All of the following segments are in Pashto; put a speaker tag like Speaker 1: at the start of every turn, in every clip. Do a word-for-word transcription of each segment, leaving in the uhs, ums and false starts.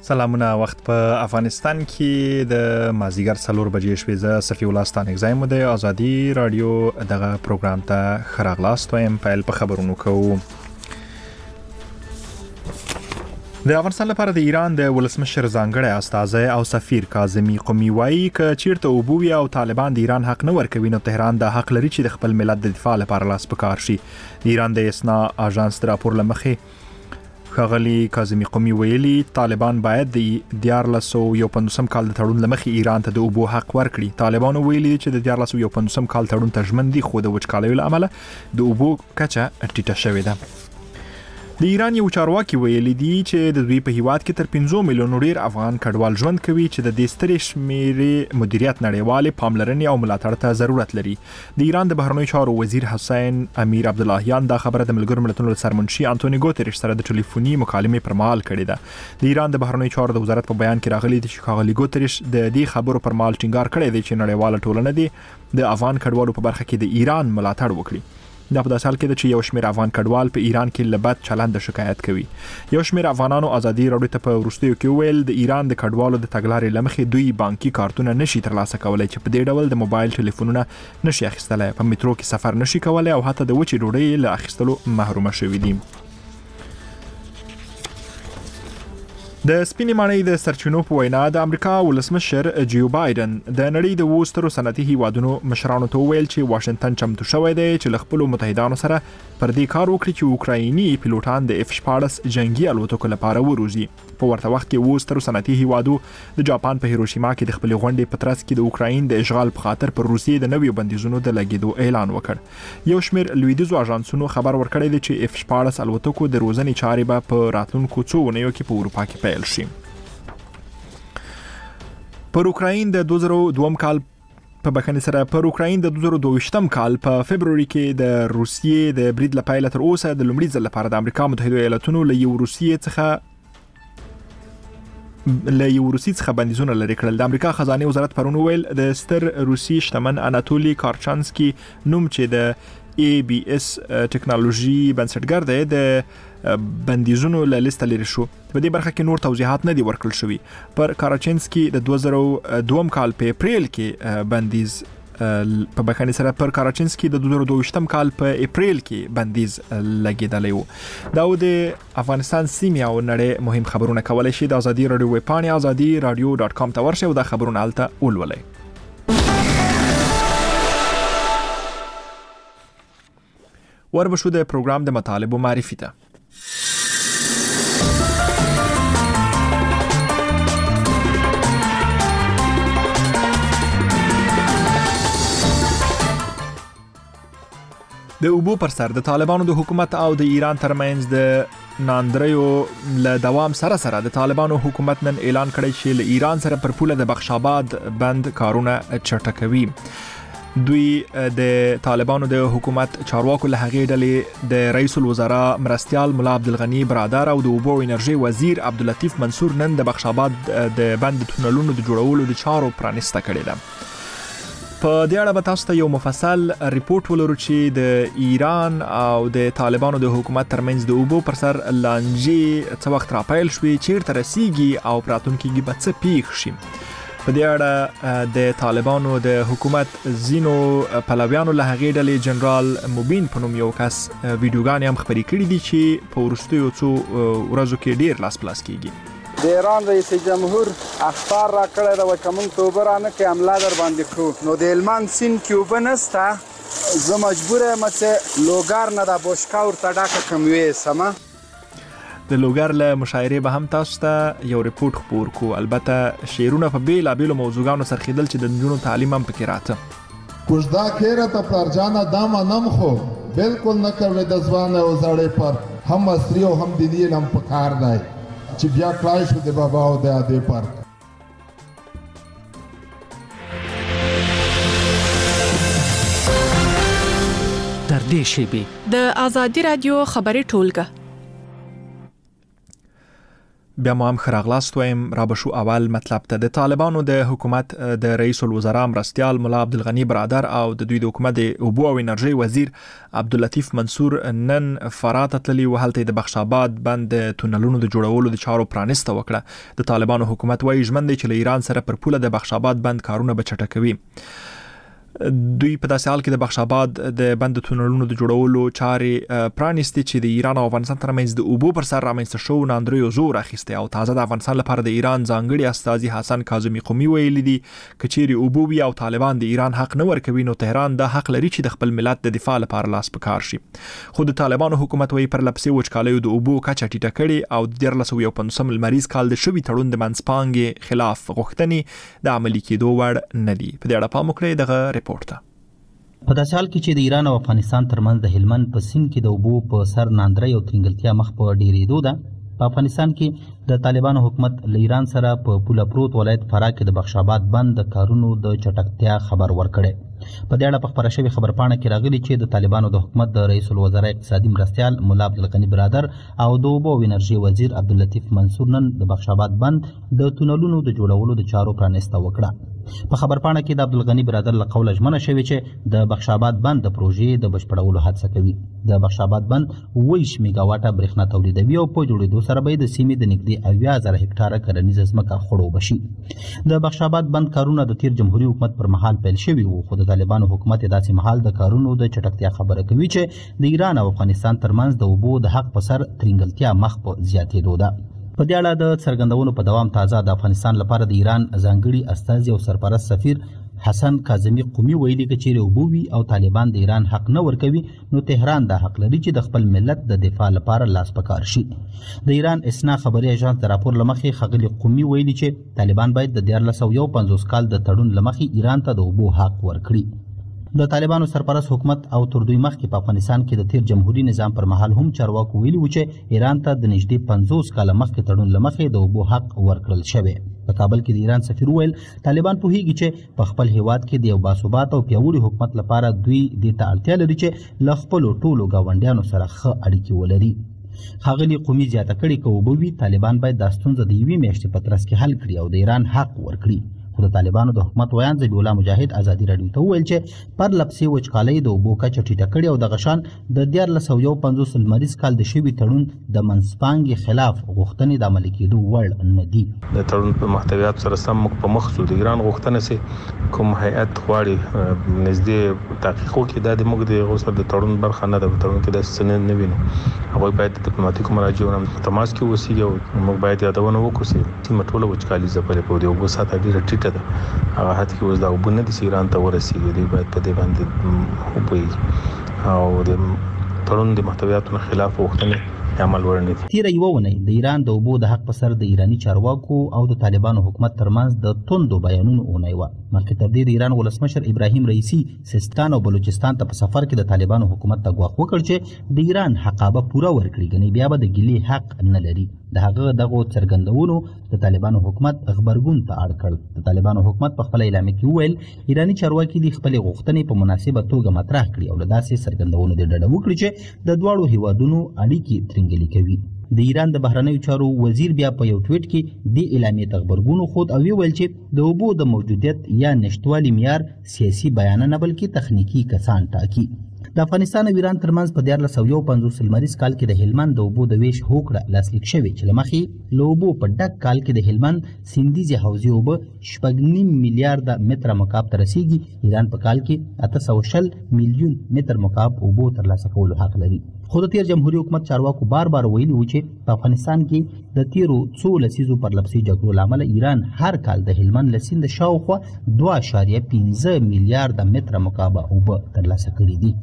Speaker 1: سلامونه. وخت په افغانستان کې د مازیګر څلور بجې شوې. زه صفی الله ستانکزی مو د ازادي رادیو دغه پروګرام ته خراغلاست وایم. پیل په خبرونو کوو. د افغانستان لپاره د ایران د ولسمشر ځانګړی استازی او سفیر کاظمی قمی وایي ک چیرته اوبوي او طالبان د ایران حق نه ورکوي نو تهران د حق لري چې د خپل ملت د دفاع لپاره لاس پکار شي. د ایران د اسنا اژانس د راپور لمخې خغلی کاظمی قمی ویلي طالبان باید د دیارلسو یو پنځوسم کال د تړون لمخې ایران ته د اوبو حق ورکړي. طالبان ویلي چې د دیارلسو یو پنځوسم کال تړون ته ژمن دي خو د وچکالیو له امله د اوبو کچه ټیټه شوې ده. د ایران یو چارواکي ویلي دي چې د دوی په هیواد کې تر پنځه میلیون ډیر افغان کډوال ژوند کوي چې د دې سترې شمیرې مدیریت نړیوالې پاملرنې او ملاتړ ته ضرورت لري. د ایران د بهرنیو چارو وزیر حسین امیر عبداللهیان دا خبره د ملګرو ملتونو سرمنشي انټونی ګوتریش سره د ټلیفوني مکالمې پر مهال کړې ده. د ایران د بهرنیو چارو د وزارت په بیان کې راغلي دي چې ښاغلي ګوتریش د دې خبرو پر مهال ټینګار کړی دی چې نړیواله ټولنه دي د افغان کډوالو په برخه کې د ایران ملاتړ وکړي. دا په داسې حال کې ده چې یو شمېر افغان کډوال په ایران کې له بد چلند شکایت کوي. یو شمېر افغانانو ازادي راډیو ته په وروستیو کې ویل د ایران د کډوالو د تګلارې له مخې دوی بانکي کارتونه نشي ترلاسه کولای چې په دې ډول د موبایل ټلیفونونه نشي اخیستلای، په میترو کې سفر نشي کولای او حتی د وچې ډوډۍ له اخیستلو محرومه شوي دي. د سپینې ماڼۍ د سرچینو په وینا د امریکا ولسمشر جو بایدن د نړۍ د اوو سترو صنعتي هیوادونو مشرانو ته وویل چې واشنگټن چمتو شوی دی چې له خپلو متحدانو سره پر دې کار وکړي چې اوکرایني پیلوټان د اف شپاړس جنگي الوتکو لپاره وروزي. په ورته وخت کې اوو سترو صنعتي هیوادو د جاپان په هیروشیما کې د خپلې غونډې په ترڅ کې د اوکراین د اشغال په خاطر پر روسیې د نویو بندیزونو د لګېدو اعلان وکړ. یو شمېر لویدیځو اژانسونو خبر ورکړی دی چې اف شپاړس الوتکو د روزنې چارې به په راتلونکو څو اونیو کې په اروپا کې پیل شي. پر اوکراین د دوه زره دوه کال په بخښنې سره پر اوکراین د دوه زره دوه کال په فبروري کې د روسیې د برید لپاره تر اوسه د لومړي ځل لپاره د امریکا متحده ایالاتونو له یو روسیې څخه له یو روسي څخه بندیزونه لري کړل. د امریکا خزانه وزارت پرون ویل د ستر روسي شتمن اناتولی کارچانسکي نوم چې د ای بی اس ټکنالوژي بنسټګر دی د بندیزونو له لیست لري شو. په دې برخه کې نور توضیحات نه دي ورکړل شوي. پر کارچانسکي د دوه زره دوه کال په اپریل کې بندیز په بخښنې سره پر کارچانسکي د دوه زره دوه کال په اپریل کې بندیز لګیدلی و. دا و د افغانستان سیمې او نړۍ مهم خبرونه کولای شي د ازادي رادیو ویب پاڼې ازادي رادیو ډاټ کام ته ورشئ او دا خبرونه هلته ولولئ. وربشو د پروګرام د مطالبو معرفي ته. د اوبو پر سر د طالبانو د حکومت او د ایران ترمنځ د ناندریو له دوام سره سره د طالبانو حکومت نن اعلان کړی چې له ایران سره پر پوله د بخش آباد بند کارونه چټکوي. دوی د طالبانو د حکومت چارواکو له هغې ډلې د رئیس الوزرا مرستیال مولا عبدالغنی برادر او د اوبو او انرژي وزیر عبداللطیف منصور نن د بخش آباد د بند تونلونو د جوړولو د چارو پرانسته کړې ده. په دې اړه به تاسو ته یو مفصل ریپورت ولرو چې د ایران او د طالبانو د حکومت ترمنځ د اوبو پر سر لانجې څه وخت راپیل شوې، چیرته رسیږي او په راتلونکي کې به څه پیښ شي. په دې اړه د طالبانو د حکومت ځینو پلویانو له هغې ډلې جنرال مبین په نوم یو کس ویډیوګانې هم خپرې کړي دي چې په وروستیو څو ورځو کې ډیر لاس پلاس کیږي.
Speaker 2: د ایران رئیس جمهور اخبار را کړی ده چې موږ ته اوبه رانه کړي حمله در باندې کړو. نو د هلمند سیند کې اوبه نشته، زه مجبور یم چې لوګر نه د بوشکا ورته ډکه کړم ویسمه.
Speaker 1: د لوګر له مشاعرې به هم تاسو ته یو ریپورت خپور کو. البته شعرونه په بیلابیلو موضوعګانو سرخیدل چې د نجونو تعلیم هم پکې راته.
Speaker 3: کوژدا کېره ته پلارجانه دا منم خو بالکل نه کوي د ځوانه او زړې پر هم مصري او هم دیني علم پکار دی چې بیا کلای شو د بابا او د ادې پر.
Speaker 4: تر دې شیبې
Speaker 5: د ازادي رادیو خبري ټولګه
Speaker 1: بیا مو هم خراغلاست وایم را بشو اول مطلب ته د طالبانو د حکومت د رئیس الوزرا مرستیال مولا عبدالغنی برادر او د دوی د حکومت د اوبو او انرژي وزیر عبداللطیف منصور نن فرات تللی و هلته د بخشاباد بند تونلونو د جوړولو د چارو پرانسته وکړه. د طالبانو حکومت وايي ژمن دی چې له ایران سره پر پوله د بخشاباد بند کارونه به چټکوي. دوی په داسې حال کې د بخشاباد د بند تونلونو د جوړولو چارې پرانیستي چې د ایران او افغانستان ترمنځ د اوبو پر سر رامنځته شو ناندریو زور اخیسته او تازه د افغانستان لپاره د ایران ځانګړي استازي حسن کاظمی قومي ویلي دي کچېری اوبو وی او طالبان د ایران حق نه ورکوي نو تهران د حق لري چې د خپل ملت د دفاع لپاره لاس پکار شي. خو د طالبانو حکومت وی پر لپسې وچکالیو د اوبو کچه ټیټه کړي او د دیارلس سوه پنځوس لمریز کال د شوي تړون د منځپانګې خلاف غوښتنې د عملي کېدو وړ نه دي. په دې اړه پام وکړئ دغه ریپورت ته.
Speaker 5: په داسې حال کې چې د ایران او افغانستان ترمنځ د هلمند په سیند کې د اوبو په سر ناندرۍ او ترنګلتیا مخ په ډیرېدو ده، په افغانستان کې د طالبانو حکومت له ایران سره په پوله پروت ولایت فراه کې د بخشاباد بند د کارونو د چټکتیا خبر ورکړی. په دې اړه په خبره شوې خبرپاڼه کې راغلي چې د طالبانو د حکومت د رئیس الوزرا اقتصادي مرستیال مولا عبدالغنی برادر او د اوبو او انرژي وزیر عبداللطیف منصور نن د بخشاباد بند د تونلونو د جوړولو د چارو پرانسته وکړه. په خبرپاڼه کې د عبدالغنی برادر له قوله ژمنه شوې چې د بخشاباد بند د پروژې د بشپړولو هڅه کوي. د بخشاباد بند اووه میگا واټه برېښنا تولیدوي او په جوړېدو سره به د سیمې د نږدې اویا زره هکټاره کرنیزه ځمکه خړوبه شي. د بخشاباد بند کارونه د تیر جمهوریت حکومت پر مهال پیل شوي وو، خو د طالبانو حکومت داسې مهال د کارونو د چټکتیا خبره کوي چې د ایران او افغانستان ترمنځ د اوبو د حق په سر ترنګلتیا مخ په زیاتېدو ده. په دې اړه د څرګندونو په دوام تازه د افغانستان لپاره د ایران ځانګړي استازي او سرپرست سفیر حسن کاظمی قومي ویلي چې چیرې اوبو وي او طالبان د ایران حق نه ورکوي نو تهران د حق لري چې د خپل ملت د دفاع لپاره لاس پکار شي. د ایران اسنا خبري اژانس د راپور لمخې ښاغلي قومي ویلي چې طالبان باید د دیارلس سوه پنځوس کال د تړون لمخې ایران ته د اوبو حق ورکړي. د طالبانو سرپرست حکومت او تر دوی مخکې په افغانستان کې د تیر جمهوریت نظام پر مهال هم چارواکو ویلي و چې ایران ته د نږدې پنځوس کاله مخکې تړون له مخې د اوبو حق ورکړل شوی. په کابل کې د ایران سفیر وویل طالبان پوهیږي چې په خپل هیواد کې د یو باثبات او پیاوړي حکومت لپاره دوی دې ته اړتیا لري چې له خپلو ټولو ګاونډیانو سره ښه اړیکې ولري. ښاغلي قومي زیاته کړې که اوبه وي طالبان باید دا ستونزه د یوې میاشتې په ترڅ کې حل کړي او د ایران حق ورکړي. خو د طالبانو د حکومت ویان ذبیح الله مجاهد ازادي راډیو ته وویل چې پر لپسې وچکالۍ د اوبو کچه ټیټه کړې او دغه شان د دیارلس سوه پنځوس لمریز کال د شوي تړون د منځپانګې خلاف غوښتنې د عملي کېدو وړ نه دي.
Speaker 6: د تړون په محتویات سره سم موږ په مخ ځو. د ایران غوښتنه چې کوم هیئت غواړي نږدې تحقیق وکړي دا د موږ د هغو سره د تړون برخه نه ده. په تړون کې داسې څه نه وینو. هغوی باید د ډیپلوماتیکو مراجعو په تماس کې واوسي او موږ باید یادونه وکړو چې سیمه ټوله وچکالي ځپلې په د اوبو سطحه ډېره ټیټه ده. هغه حد کې اوس دا اوبه نه دي چې ایران ته ورسېږي. دوی باید په دې باندې وپوهېږي او د تړون د محتویاتو نه خلاف غوښتنې عمل ورنه دي.
Speaker 5: تیره یوه اونۍ د ایران د اوبو د حق په سر د ایراني چارواکو او د طالبانو حکومت ترمنځ د توندو بیانونو اونۍ وه. مخکې تر دې د ایران ولسمشر ابراهیم رئیسي سیستان او بلوچستان ته په سفر کې د طالبانو حکومت ته ګواښ وکړ چې د ایران حقابه پوره ورکړي، ګنې بیا به د ګیلې حق نه لري. د هغه دغو څرګندونو د طالبانو حکومت غبرګون ته اړ کړ. د طالبانو حکومت په خپله اعلامیه کې وویل ایراني چارواکي دې خپلې غوښتنې په مناسبه توګه مطرح کړي او له داسې څرګندونو دې ډډه وکړي چې د دواړو هیوادونو اړیکې ترنګلې کوي. د ایران د بهرنیو چارو وزیر بیا په یو ټویټ کې دې اعلامیې ته غبرګون وښود او ویل چې د اوبو د موجودیت یا نشتوالي معیار سیاسي بیانه نه بلکې تخنیکي کسان ټاکي. د افغانستان او ایران ترمنځ په دیارلس سوه پنځوس لمریز کال کې د هلمند د اوبو د ویش هوکړه لاسلیک شوې چې له مخې له اوبو په ډک کال کې د هلمند سیندیزې حوزې اوبه شپږ نیم میلیارده متره مکعب ته رسیږي. ایران په کال کې اته سوه شل میلیون متر مکعب اوبو ترلاسه کولو حق لري. خو د تیر جمهوریت حکومت چارواکو بار بار ویلي و چې په افغانستان کې د تیرو څو لسیزو پرلپسې جګړو له امله ایران هر کال د هلمند له سیند شاوخوا دوه اعشاریه پنځه میلیارده متره مکعب اوبه ترلاسه کړي دي.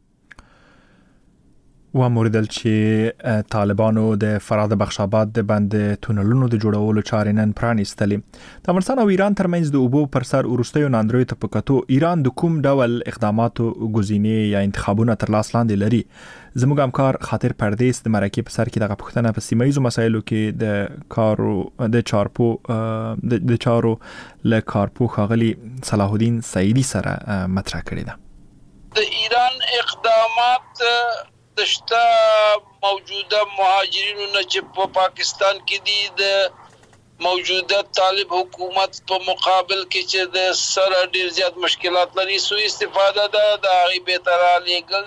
Speaker 1: و موریدل چې طالبانو د فراه د بخشاباد د بند تونلونو د جوړولو چارې نن پرانیستلې. د افغانستان او ایران ترمنځ د اوبو پر سر وروستیو ناندریو ته په کتو ایران د کوم ډول اقداماتو ګزینې یا انتخابونه تر لاس لاندې لري. زموږ همکار خاطر پردیس د مرکې په سر کې دغه پوښتنه په سیمه ییزو مسایلو کې د کارو د چارپو د چارو له کارپو ښاغلي صلاح الدین سعیدي سره مطرح کړې ده.
Speaker 7: د ایران اقدامات دشته موجوده مهاجرینو نه چې په پاکستان کې دي د موجوده طالب حکومت په مقابل کې چې د سره ډیر زیات مشکلات لري سو استفاده ده د هغه به تر لګل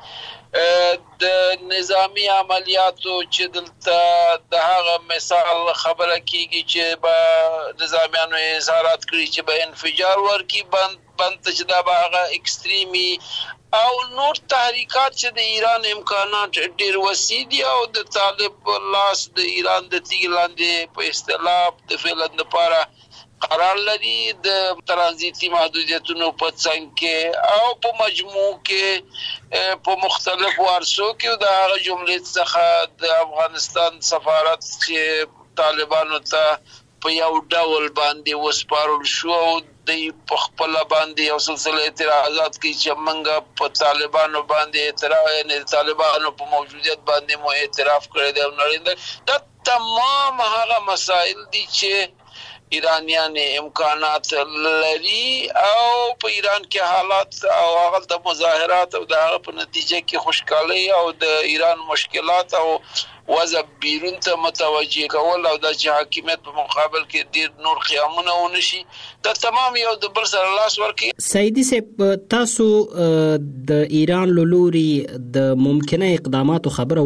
Speaker 7: دي د نظامی عملیاتو چې دلته د هغه مثال خبره کیږي چې با نظامیانو اظهارات کړی چې به انفجار ورکی بند بند چې دا به هغه ایکستریمي او نور تحریکات چې د ایران امکانات ډیر وسیع دي او د طالب لاس د ایران د تیګلاندې په اصطلاح د فعلن لپاره قرار لري د ترانزیتي محدودیتونو په څنګ کې او په مجموع کې په مختلفو عرصو کې د هغه جملې څخه د افغانستان سفارت چې طالبانو ته په یو ډول باندې وسپارل شو او د خپل باندې یو سلسله اعتراضات کوي چې موږ په طالبانو باندې اعتراض نه طالبانو په موجودیت باندې مو اعتراف کړی دی او نړیوال دا تمام هغه مسائل دي چې ایرانیان امکانات لري او په ایران کې حالات او هغه د مظاهرات او د هغه په نتیجه کې خوشحالي او د ایران مشکلات او وضع بیرون ته متوجه کول او د حاکمیت په مقابل کې ډیر نور قیامونه ونشي دا تمام یو د بل سره لاس ورکي.
Speaker 4: سیدی صاحب تاسو د ایران لوري د ممکنه اقداماتو خبره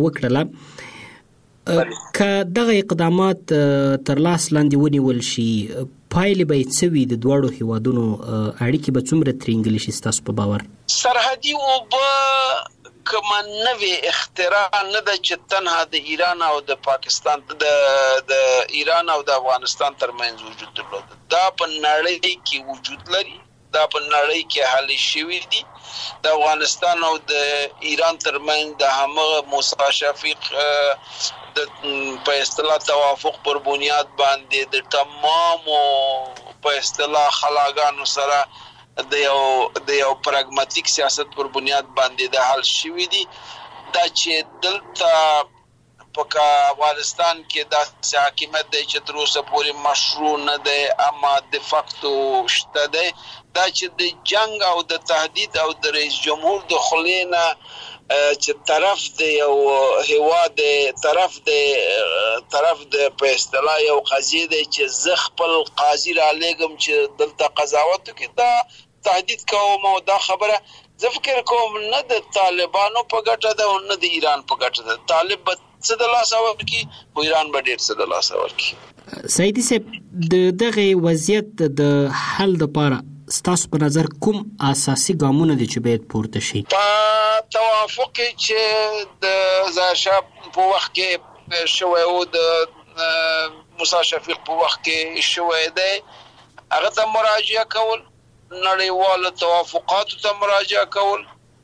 Speaker 4: وکړه که دغه اقدامات تر لاس لاندې ونیول شي پایلې به څه وي د دواړو هیوادونو اړیکې به څومره ترینګلی شي ستاسو په باور؟
Speaker 7: سرحدي اوبه کومه نوې اختراع نه ده چې تنها د ایران او د پاکستان د د ایران او د افغانستان ترمنځ وجود درلود دا په نړۍ کې وجود لري دا په نړۍ کې حل شوی دي د افغانستان او د ایران ترمنځ د همغه موسی شفیق د په اصطلاح توافق پر بنیاد باندې د تمامو په اصطلاح خلاګانو سره د یو د یو پراګماتیک سیاست پر بنیاد باندې د حل شوی دي دا چې دلته په افغانستان کې د حاکمیت د چې تر اوسه پورې مشروع نه دی اما د فاکتو شته دی دا چې د جنگ او د تهدید او د رئیس جمهور د خلینا چې طرف د یو هواد طرف د طرف د په اصطلاح یو قضیه دی چې ز خپل قاضي را لګم چې دلته قضاوت کوي دا تهدید کوم او دا خبره زه فکر کوم نه د طالبانو په ګټه ده او نه د ایران په ګټه ده طالب به څه د لاس ورکړي او ایران به ډېر څه د لاس ورکړي.
Speaker 4: سیدی صاحب د دغه وضعیت د حل لپاره ستاسو په نظر کوم اساسي ګامونه دي چې باید پورته شي؟
Speaker 7: په توافق چې د ظاهرشاه په وخت کې شوی او د موسی شفیق په وخت کې شوی دی هغه ته مراجعه کول نړیوال توافقاتو ته مراجعه کول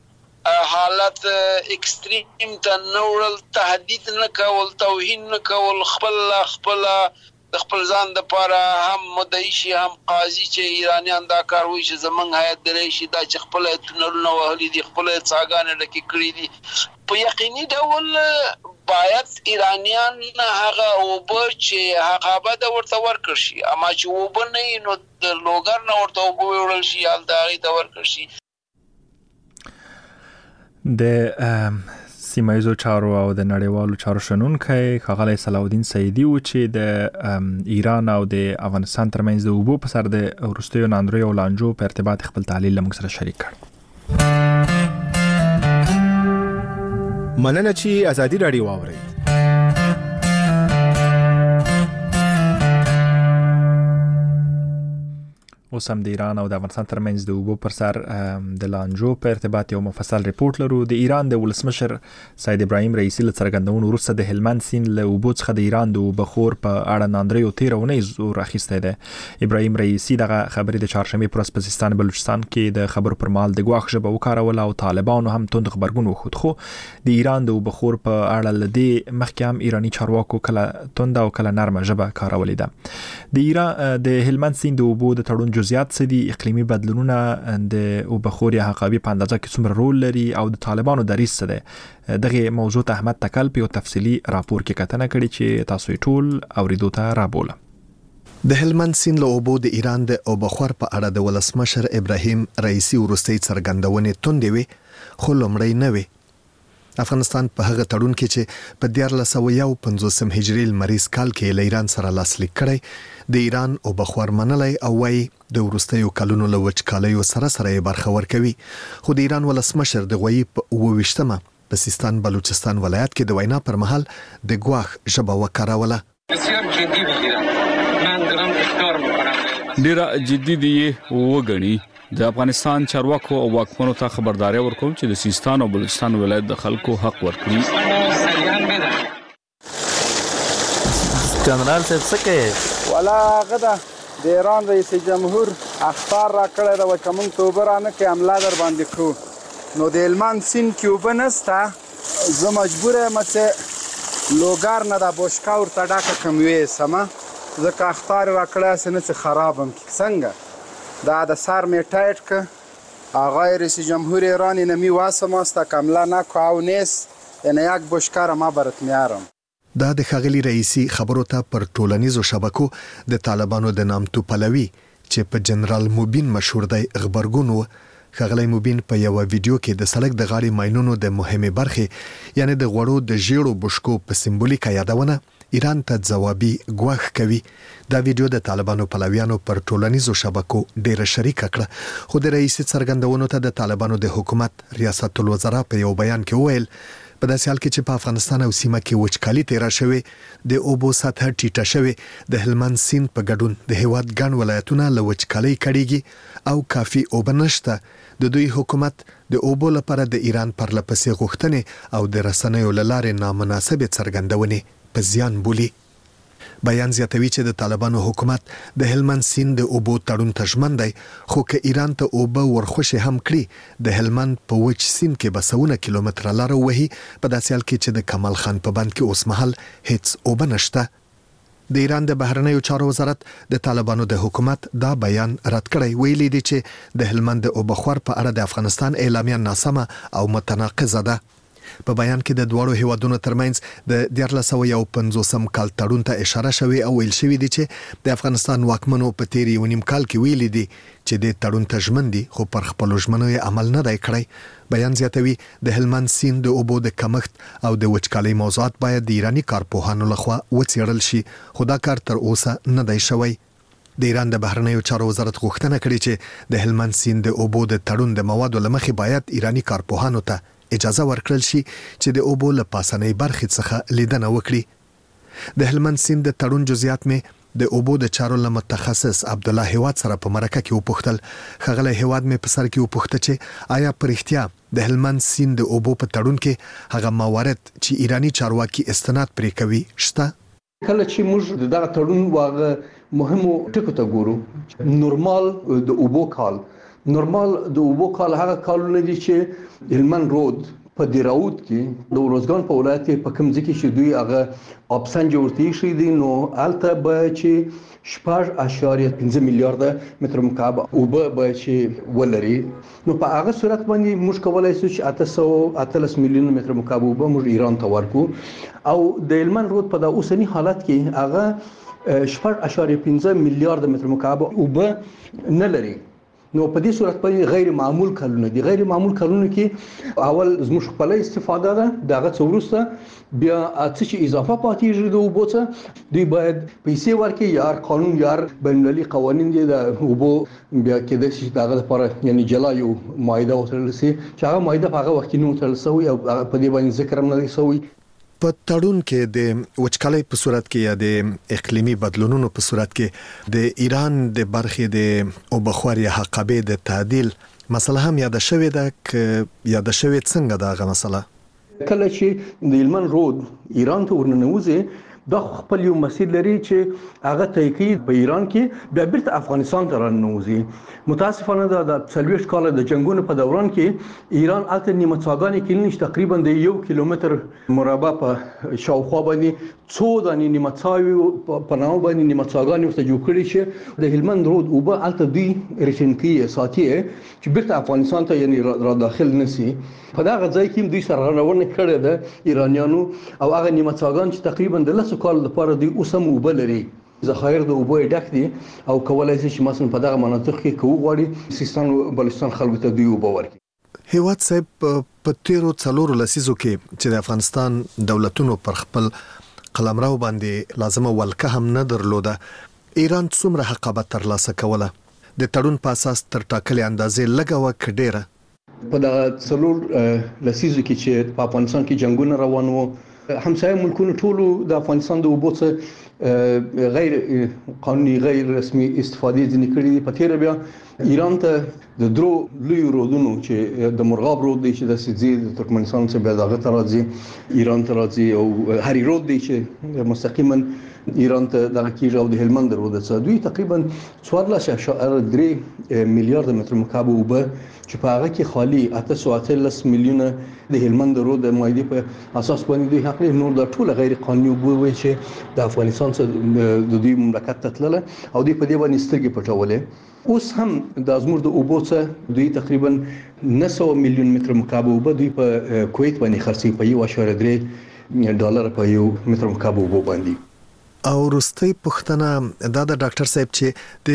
Speaker 7: حالت اکستریم ته نورل تهدید نه کول توهین نه کول خپل خپل د خپل ځان د لپاره هم مدعي شي هم قاضي چې ایرانیان دا کار وایي چې زمونږ هیات درې شي دا چې خپل تونلونه وهلي دي خپل څاګانې ډکې کړي دي په یقیني ډول باید ایرانیان هغه اوبه چې هغه به ورته ورکړ شي اما چې اوبه نه نو د لوګر نه ورته اوبه وړل شي حال د هغې ته ورکړ شي.
Speaker 1: د سیمایزو چارو او د نړیوالو چارو شنونکی ښاغلی صلاح الدین سیدي و چې د ایران او د افغانستان ترمنځ د اوبو په سر د وروستیو ناندریو او لانجو په ارتباط خپل تحلیل له موږ سره شریک کړ.
Speaker 8: مننه چې ازادي راډیو واورئ.
Speaker 1: اوس هم د ایران او د افغانستان ترمنځ د اوبو پر سر د لانجو په ارتباط یو مفصل ریپورت لرو. د ایران د ولسمشر سید ابراهیم رئیسی له څرګندونو وروسته د هلمند سیند له اوبو څخه د ایران د اوبخور په اړه ناندریو تیره اونۍ زور اخیستی دی. ابراهیم رئیسی دغه خبرې د چهارشنبې پر ورځ په سیستان بلوچستان کې د خبرو پر مهال د ګواښ ژبه وکاروله او طالبانو هم توند غبرګون وښود. خو د ایران د اوبخور په اړه له دې مخکې هم ایراني چارواکو کله توند او کله نرمه ژبه کارولې ده. د ایران د هلمند سیند د اوبو د تړون جزئیات څه دي؟ اقلیمي بدلونونه د اوبخور یا حقابي په اندازه کې څومره رول لري او د طالبانو دریځ څه دی؟ دغه موضوع ته احمد تکل په یو تفصیلي راپور کې کتنه کړې چې تاسو یې ټول اوریدو ته رابوله.
Speaker 9: د هلمند سیند له اوبو د ایران د اوبخور په اړه د ولسمشر ابراهیم رئیسی وروستۍ څرګندونې توندې وې خو لومړی نه وې. افغانستان په هغه تړون کې چې په دیارلس سوه یو پنځوسم هجري لمریز کال کې له ایران سره لاسلیک کړی د ایران او بخور منلای او وايي د وروستیو کلونو له وچکالیو سره سره برخه ورکوي خو د ایران ولسمشر د غوي په اوويشتمه په سیستان بلوچستان ولایت کې د وینا پر مهال د ګواښ ژبه وکاروله.
Speaker 10: بسیار جدي بگیرم من دارم اخطار میکنم
Speaker 11: ډیر جدي دی وګڼي د افغانستان چارواکو او واکمنو ته خبرداري ورکوم چې د سیستان او بلوچستان ولایت د خلکو حق ورکړي.
Speaker 12: جنرال صاحب څه کوي؟
Speaker 2: ولا غدا د ایران رئیس جمهور اخطار را کړی دا چې موږ توبه را نه کې حمله در باندې کوو نو د هلمند سیند کې اوبه نشته زه مجبور یم چې لوګار نه دا بوشکا ورته ډاکه کم ویسمه ځکه اخطار را کړی هسې نه چې خراب هم کړي څنګه دا د سر می ټایټ که آقای رئیس جمهور ایران اینمی واسم است کاملا نکو نیست یعنی یک بشکار ما برات میارم.
Speaker 9: دا د خغلی رئیسی خبرو ته پر ټولنیزو شبکو د طالبانو د نامتو پلوي چې په جنرال موبین مشهور دی خبرګون و. خغلی موبین په یو ویډیو کې د سړک د غاړې ماینونو د مهمه برخه یعنی د غوړو د ژیړو بشکو په سمبولیکا یادونه ایران ته ځوابي ګواښ کوي. دا ویډیو د طالبانو پلویانو پر ټولنیزو شبکو ډیره شریک کړه خو د رئیس څرګندونو ته د طالبانو د حکومت ریاست الوزرا په یو بیان کې وویل په داسې حال کې چې په افغانستان او سیمه کې وچکالي تیرا شوه د اوبو سطح ټیټه شوه د هلمند سیند په ګډون د هیواد ګڼ ولایتونه له وچکالۍ کړيږي او کافي اوبه نشته. د دوی حکومت د اوبو لپاره د ایران پر لپسې غوښتنې او د رسنیو لاره نامناسبه څرګندونې په زیان بولی. بیان زیاتوي چې د طالبانو حکومت د هلمند سیند د اوبو تړون ته ژمن دی خو که ایران ته اوبه ورخوشي هم کړي د هلمند په وچ سیند کې بسونه کیلومتر لاره وهي په داسې حال کې چې د کمال خان په بند کې اوس مهال هیڅ اوبه نشته. د ایران د بهرنیو چارو وزارت د طالبانو د حکومت دا بیان رد کړی ویلي دی چې د هلمند د اوبخور په اړه د افغانستان اعلامیه ناسمه او متناقضه ده. په بیان کې د دوړو هیوادونو ترمنځ د دیارلس سوه یو پنځوسم کال تړون ته اشاره شوې او ویل شوې دي چې د افغانستان واکمنو په تیر یو نیم کال کې ویلي دي چې د تړون ته ژمن دي خو پر خپل ژمنو یې عمل نه دی کړی. بیان زیاتوي د هلمند سیند د اوبو د کمښت او د وچکالۍ موضوعات باید د ایرانی کارپوهانو لخوا وڅېړل شي خو دا کار تر اوسه نه دی شوی. د ایران د بهرنیو چارو وزارت غوښتنه کړې چې د هلمند سیند د اوبو د تړون د موادو لمخې باید ایرانی کارپوهانو ته اجازه ورکړل شي چې د اوبو له پاسنۍ برخې څخه لیدنه وکړي. د هلمند سیند د تړون جزئیات مې د اوبو د چارو له متخصص عبد الله هیواد سره په مرکه کې وپوښتل. خغله هیواد مې په سر کې وپوښتل چې آیا پر اختیا د هلمند سیند د اوبو په تړون کې هغه موارد چې ایرانی چارواکي استناد پرې کوي شته؟
Speaker 13: کله چې موږ دغه تړون واغه مهمو ټکو ته ګورو نورمال د اوبو کال نورمال د اوبو کال هغه کالونه دي چې هلمند رود په دیراود کې د ورزګان په ولایت کې په کوم ځکه چې دوی هغه اپسن جوړتي شي دي نو الته به چې شپږ اشاریه پنځه میلیارډ متر مکعب اوبه به چې ولري نو په هغه صورت باندې موږ کولای شو چې اته سوه اتلس میلیون متر مکعب اوبه موږ ایران ته ورکو او د هلمند رود په د اوسنی حالت کې هغه شپږ اشاریه پنځه میلیارډ متر مکعب اوبه نه لري. نو په دې صورت باندې غیر معمول کلونه دي. غیر معمول کلونه کې اول زموږ خپل استفاده ده دغه څورسته بیا څه چې اضافه پاتې د اوبو څخه دوی باید پیسې ورکړي یا قانون یا بین‌المللي قوانین دي د اوبو بیا کې د چې دغه لپاره یعنی جلا یو مایده وترل سي چې هغه مایده په هغه وخت کې نو وترل سوی او په دې باندې ذکر هم نه سوی.
Speaker 9: په تړون کې د وچکالۍ په صورت کې یا د اقلیمي بدلونونو په صورت کې د ایران د برخې د اوبخور یا حقابې د تعدیل مسله هم یاد شوې ده ک یاد شوې څنګه دغه مسله
Speaker 13: کله چې د هلمند رود ایران ته ورننوځي دا خپل یو مسیر لري چې هغه تایکی په ایران کې بیا بیرته افغانستان ته راننوځي. متاسفانه دا د څلوېښت کال د جنگونو په دوران کې ایران الته نیمه څاګانې کلینش تقریبا د یو کیلومتر مربع په شاوخوا باندې څو د نیمه څاوي په نامه باندې نیمه څاګانې ورته جوړ کړي چې د هلمند رود اوبه الته دوی ریټینکی ساتي چې بیرته افغانستان ته یعنی را داخل نشي. په دا غځای کې دوی سره روانه کړې ده ایرانیانو او هغه نیمه څاګان چې تقریبا د لسو کال لپاره دوی اوسم اوبه لري ذخایر د اوبو ډک دي او کولای شي چې مثلا په دغه مناطق کې کوو غواړي سیستان او بلوچستان خلکو ته دوی اوبه ورکړي.
Speaker 9: هیواد صاحب په تیرو څلورو لسیزو کې چې د افغانستان دولتونو پر خپل قلمرو باندې لازمه ولکه هم نه درلوده، ایران څومره حقابت ترلاسه کوله؟ د تړون په اساس تر ټاکلې اندازې لږه وه که ډېره؟
Speaker 13: په دغه څلور لسیزو کې چې په افغانستان کې جنگونه روان وو، همسایه ملکونو ټولو د افغانستان د اوبو څخه غیر قانوني غیر رسمي استفادې ځنې کړې دي. په تیره بیا ایران ته د درو لویو رودونو چې د مرغاب رود دی چې د سیځي د ترکمنستان څخه بیا دغه ته راځي ایران ته راځي، او هری رود دی چې مستقیما ایران ته دغه کیږي، او د هلمند رود څخه دوی تقریبا څوارلس اعشاریه درې میلیارډ متر مکعب اوبه چې په هغه کې خالي اته سوه اتلس میلیونه د هلمند رود د مایدې په اساس باندې دوی حق لري. نور د ټول غیر قانوني اوبه وي چې د افغانستان څخه د دوی مملکت ته تلله او دوی په دې باندې سترګې پټولې. اوس هم د ازمور د اوبو څخه دوی تقریبا نه سوه میلیون متر مکعب اوبه دوی په کویت باندې خرڅي په یو اعشاریه درې ډالر په یو متر مکعب اوبه باندې.
Speaker 9: او وروستۍ پوښتنه دا د ډاکټر صاحب چې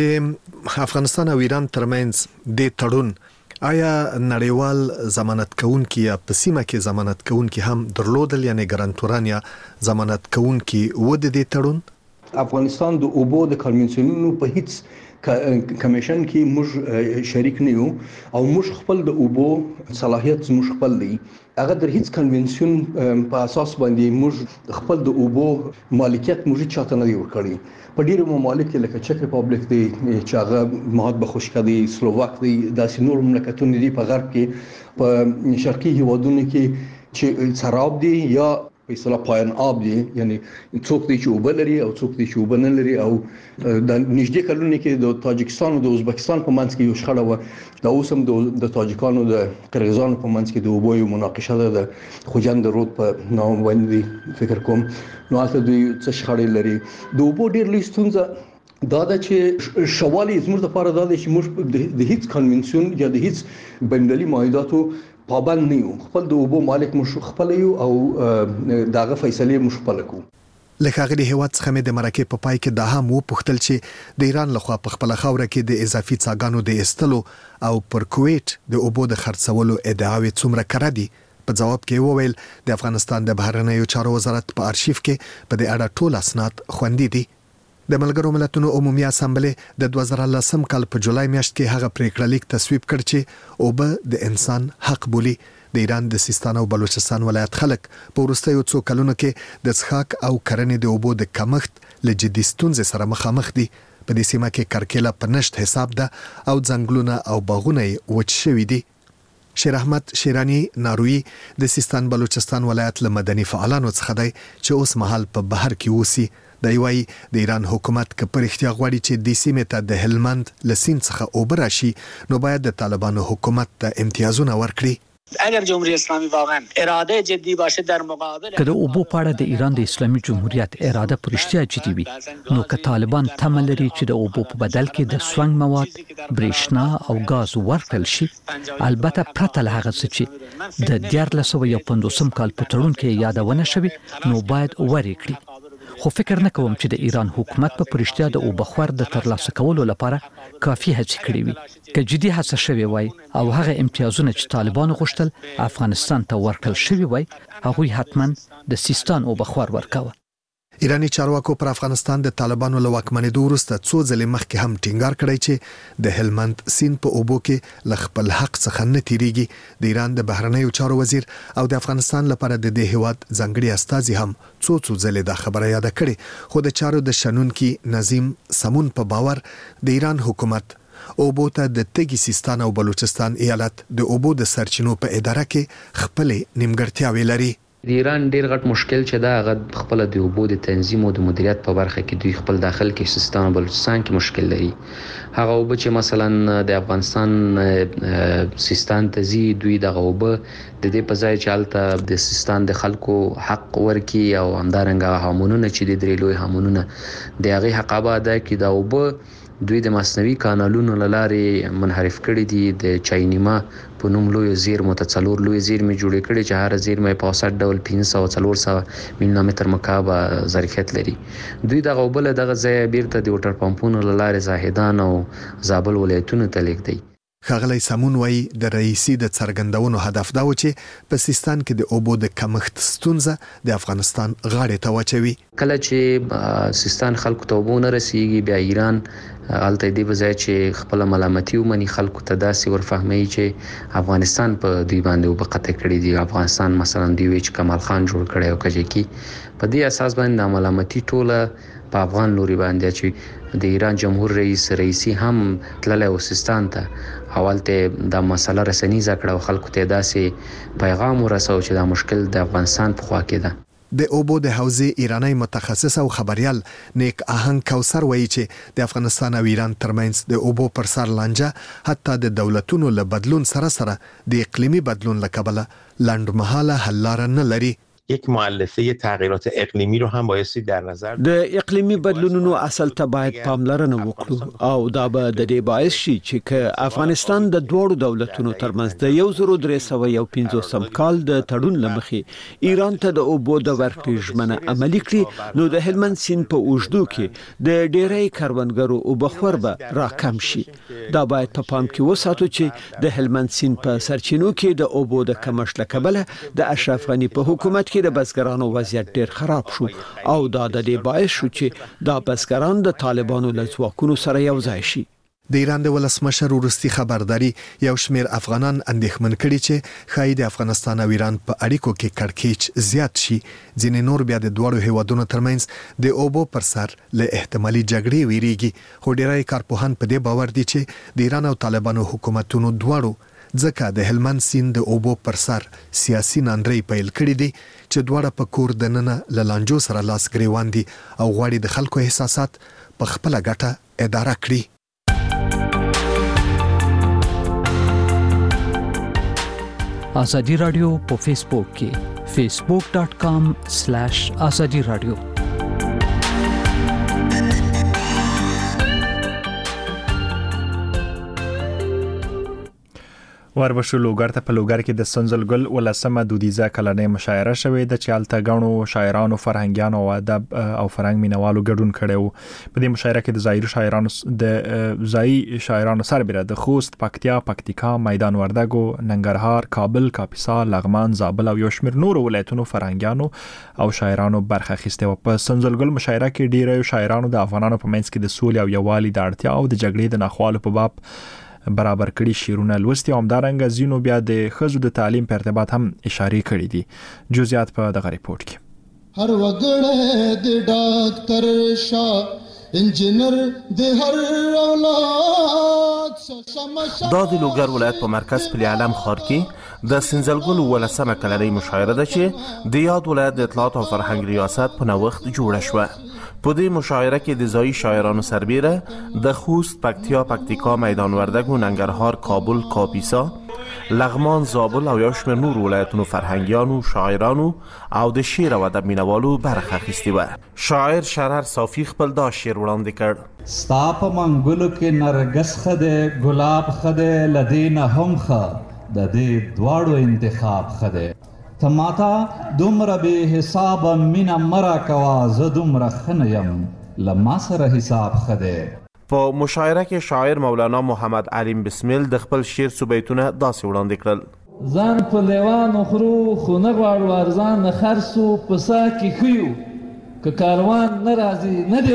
Speaker 9: د افغانستان او ایران ترمنځ د تړون آیا نړیوال ضمانت کوونکي یا په سیمه کې ضمانت کوونکي هم درلودل، یعنی ګارانټوران یا ضمانت کوونکي و د دې تړون؟
Speaker 13: افغانستان د اوبو د کنوانسیونونو په هیڅ کمیشن کې موږ شریک نه یو، او موږ خپل د اوبو صلاحیت موږ خپل دی. هغه در هیڅ کنوانسیون په اساس باندې موږ خپل د اوبو مالکیت موږ چاته نه ورکړي. په ډیرو ممالک لکه چک ریپابلیک دی چې هغه مهد بخشکه دی، سلوواک دی، داسې نور مملکتونه دي په غرب کې، په شرقي هیوادونو کې چې سراب دي یا په اصطلاح پایان آب دي، یعنی څوک دی چې اوبه لري او څوک دی چې اوبه نه لري. او د نږدې کلونو کې د تاجکستان او د ازبکستان په منځ کې یو شخړه وه، دا اوس هم د تاجکانو د قرغیزانو په منځ کې د اوبو یو مناقشه ده د خوجند رود په نام باندې فکر کوم، نو هلته دوی څه شخړې لري. د اوبو ډېر لوی ستونزه دا ده چې شوالی زموږ لپاره دا دی چې موږ د هیڅ کنوانسیون یا د هیڅ بین‌المللي معاهداتو پابند نه یو. خپل د اوبو مالک مو خپل یو او داغه فیصله مو خپل کو.
Speaker 9: لکه هغه د هیواد څخه مې د مرکې په پای کې دا هم وپوښتل چې د ایران لخوا په خپل خاوره کې د اضافي څاګانو د ایستلو او پر کویت د اوبو د خرڅولو ادعاوې څومره کړه دي. په جواب کې وویل د افغانستان د بهرنیو چارو وزارت په ارشیف کې په دې اړه ټول اسناد خوندي دي. د ملګرو ملتونو عمومي اسامبلې د دوه زره لسم کال په جولای میاشت کې هغه پریکړه لیک تصویب کړ چې اوبه د انسان حق بولي. د ایران د سیستان او بلوچستان ولایت خلک په وروستیو څو کلونو کې د څښاک او کرنې د اوبو د کمښت له جدي ستونزې سره مخامخ دي. په دې سیمه کې کرکیله په نشت حساب ده او ځنګلونه او باغونه وچ شوي دي. شیر احمد شیرانی ناروی د سیستان بلوچستان ولایت له مدني فعالانو څخه دی چې اوس مهال په بهر کې اوسي. د یوای د ایران حکومت که پر اختیار غواړي چې د سیمې ته د هلمند لسین څخه اوبه راشي، نو باید د طالبانو حکومت ته امتیازونه ورکړي.
Speaker 12: اگر جمهوری اسلامی واقعا اراده جدی باشه در مقابل که د اوبو پاړه د ایران د اسلامي جمهوریت اراده پرشتیا جدي وي، نو که طالبان تمه لري چې د اوبو په بدل کې د سونګ مواد، برېښنا او غاز ورکړل شي، البته پرته له هغه څه چې د دیارلس سوه یو پنځوسم کال په تړون کې یادونه شوې، نو باید ورې کړي. خو فکر نه کوم چې د ایران حکومت په پرشتیا د اوبخور د ترلاسه کولو لپاره کافي هڅې کړې وي. که جدي هڅه شوې وای او هغه امتیازونه چې طالبانو غوښتل افغانستان ته ورکړل شوي وای، هغوی حتما د سیستان اوبخور ورکاوه.
Speaker 9: ایرانی چارواکو پر افغانستان د طالبانو له واکمنېدو وروسته څو ځلې مخکې هم ټینګار کړی چې د هلمند سیند په اوبو کې له خپل حق څخه نه تیریږي. د ایران د بهرنیو چارو وزیر او د افغانستان لپاره د دې هیواد ځانګړي استازي هم څو څو ځلې دا خبره یاده کړې، خو د چارو د شنونکي نظیم سمون په باور د ایران حکومت اوبو ته د تګي سیستان او بلوچستان ایالت د اوبو د سرچینو په اداره کې خپلې نیمګړتیاوې لري.
Speaker 14: د ایران ډیر غټ مشکل چې دا هغه خپل د اوبو د تنظیم او د مدیریت په برخه کې دوی خپل داخل کې سیستان او بلوچستان کې مشکل لري. هغه اوبه چې مثلا د افغانستان سیستان ته زی دوی د اوبه د دې په ځای چې الته د سیستان د خلکو حق ورکي او همدارنګه هامونونه چې د درې لوی هامونونه د هغه حق ادا کې د اوبه دوی د مصنوعي کانالونو لارې منحرف کړي دي. د چاینیما په نوم لوی زیرمو ته څلور لوی زیرمې جوړې کړي چې هر زیرمه په اوسط ډول پنځه سوه څلور سوه میلیونه متر مکعب ظرفیت لري. دوی دغه اوبه له دغه ځایه بیرته د وټر پمپونو له لارې زاهدان او زابل ولایتونو ته لیږدوي.
Speaker 9: خغلی سمون وای د رئیسي د څرګندونو هدف دا و چې په سیستان کې د اوبو د کمښت ستونزه د افغانستان غاړې ته واچوي.
Speaker 14: کله چې سیستان خلکو ته اوبو نه رسیږي، بیا ایران الته دی بځای چې خپل ملامتي ومني، خلکو ته داسې ورفهمي چې افغانستان په دوی باندې وب قطع کړی دی. افغانستان مثلا دی وی چې کمال خان جوړ کړی او کجې کی په دې اساس باندې د ملامتي ټوله په افغان لوري باندې چې د ایران جمهور رئیس رئیسی هم تللی و سیستان ته، اولته د مسله رسنیزه کړه او خلکو ته داسې پیغام ورسو چې دا مشکل د افغانستان په خوا کې ده.
Speaker 9: د اوبو د حوزې ایرانی متخصص او خبريال نیک آهنګ کوثر وایي چې د افغانستان او ایران ترمنځ د اوبو پر سر لانجه حتی د دولتونو له بدلون سره سره د اقلیمي بدلون له کبله لنډمهاله حل لاره نه لري.
Speaker 15: یک مؤلفه تغییرات اقلیمی رو هم بایستی در نظر
Speaker 16: د اقلیمی بدلونونو اصل ته باید پاملرنه وکړو او دا به د دې باعث شي چې افغانستان د دوړو دولتونو ترمنځ د یو زرو درې سوه یو پنځوسم کال د تړون لمخې ایران ته د اوبو د ورکړې ژمنه عملي کړي، نو د هلمند سیند په اوږدو کې د ډېری کروندګرو اوبخور به راکم شي. دا باید په پام کې وساتو چې د هلمند سیند په سرچینو کې د اوبو د کمښت له کبله د اشرف غني په حکومت کې د بزګرانو وضعیت ډیر خراب شو او دا د دې باعث شو چې دا بزګران د طالبانو له ځواکونو سره یو ځای شي.
Speaker 9: د ایران د ولسمشر وروستي خبرداري یو شمیر افغانان اندېښمن کړي چې ښایي د افغانستان او ایران په اړیکو کې کړکېچ زیات شي. ځینې نور بیا د دواړو هیوادونو ترمنځ د اوبو پر سر له احتمالي جګړې ویریږي، خو ډیری کارپوهان په دې باور دي چې د ایران او طالبانو حکومتونو دواړو ځکه د هلمند سیند د اوبو پر سر سیاسي ناندري پیل کړی دي چې دواړه په کور دننه له لانجو سره لاس ګریوان دي او غواړي د خلکو احساسات په خپله ګټه اداره کړي.
Speaker 12: ازادي رادیو په فیسبوک کې facebook dot com slash azadi radio.
Speaker 1: وربشو لوګر ته په لوګر کې د سنځلګل ولسمه دودیزه کلنۍ مشاعره شوې د چالت غنو شاعرانو فرهنګیانو او ادب او فرهنګ مینوالو ګډون کړو. په دې مشاعره کې د ظاهري شاعرانو د ځای شاعرانو سربېره د خوست، پکتیا، پکتیکا، میدان وردګو، ننګرهار، کابل، کاپیسا، لغمان، زابل او یو شمېر نور ولایتونو فرهنګیانو او شاعرانو برخه اخیسته و. په سنځلګل مشاعره کې ډیرو شاعرانو د افغانانو په منځ کې د سولې او یووالي د اړتیا او د جګړې د ناخوالو په باب برابر کړي شیرونه لوستي او همدارنګه زینو بیا د ښځو د تعلیم په ارتباط هم اشاره کړي دي. جزئیات په دغه ریپورت کې.
Speaker 17: هر وګړی د ډاکټر شاه انجینر د هر اولاد
Speaker 18: دا د لوګر ولایت په مرکز پلی علم ښار کې د سنځلګل ولسمه کلنۍ مشاعره ده چې د یاد ولایت د اطلاعات او فرهنګ ریاست په نوښت جوړه شوه. په دې مشاعره کې د ځایي شاعرانو سربېره د خوست، پکتیا، پکتیکا، میدان وردګ، ننګرهار، کابل، کاپیسا، لغمان، زابل او یو شمېر نور ولایتونو فرهنګیانو، شاعرانو او د شعر او ادب مینوالو برخه اخیستې وه. شاعر شرر صافي خپل دا شعر وړاندې کړ:
Speaker 19: ستا په منګلو کې نرګس ښه دی، ګلاب ښه دی، له دې نه هم ښه د دې دواړو انتخاب ښه دی. ته ماته دومره بې حسابه مینه مه راکوه، زه دومره ښه نه یم، له ما سره حساب ښه دی.
Speaker 18: په مشاعره کې شاعر مولانا محمد علیم بسمل د خپل شعر څو بیتونه داسې وړاندې کړل:
Speaker 20: ځان په لیوانو خورو خو نه غواړو ارزان نه خرڅو، په سا کې ښیو که کاروان نه راځي نه دی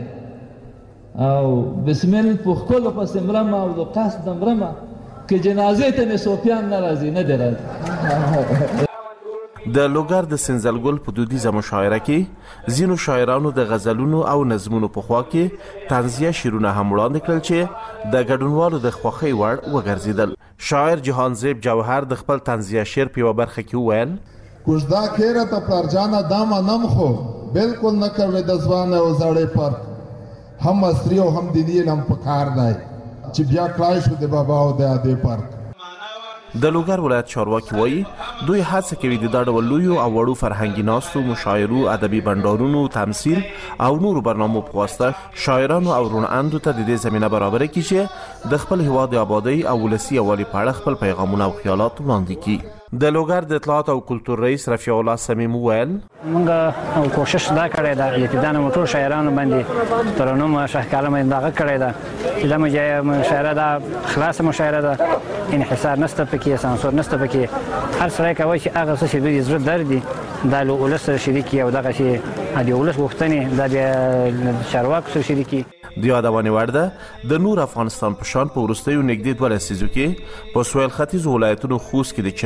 Speaker 20: راځي، او بسمل په ښکلو پسې مرمه او د قصد مرمه که جنازې ته مې صوفیان نه راځي نه دی راځي.
Speaker 18: د لوګر د سنځلګل په دودیزه مشاعره کې ځینو شاعرانو د غزلونو او نظمونو په خوا کې طنزیه شعرونه هم وړاندې کړل چې د ګډونوالو د خوښۍ وړ وګرځېدل. شاعر جهانزیب جوهر د خپل طنزیه شعر په یوه برخه کې وویل:
Speaker 3: کوژدا کیره ته پلارجانه دا منم خو بالکل نه کوي د ځوانه او زړې فرق، هم عصري او هم دیني علم پکار دی چې بیا کړای شو د بابا او د ادې فرق.
Speaker 18: د لوګر ولایت چارواکي وایي دوی هڅه کوي د دا ډول لویو او وړو فرهنګي ناستو، مشاعرو، ادبي بنډارونو، تمثیل او نورو برنامو په واسطه شاعرانو او روڼاندو ته د دې زمینه برابره کړي چې د خپل هیواد آبادۍ او ولسي یووالي په اړه خپل پیغامونه او خیالات وړاندې کړي. د لوګر د اطلاعات او کلتور رئیس رفیع الله سمیم وویل
Speaker 21: موږ کوشش دا کړی دا ابتداً موټر شاعرانو باندې ترنم شهکاله مې دغه کړی دا چې دا مشاعره دا خلاصه مشاعره ده انحصار نشته پکې سانسور نشته پکې هر سړی کوي چې هغه څه چې د زړه درد دي دا له ولس سره شریکي او دغه چې د ولس غوښتنې دا د چارواکو سره شریکي
Speaker 18: د یادونې وړ ده د نور افغانستان په شان په وروستیو نږدې دوه لسیزو کې په سویل ختیځو ولایتونو خوست کې د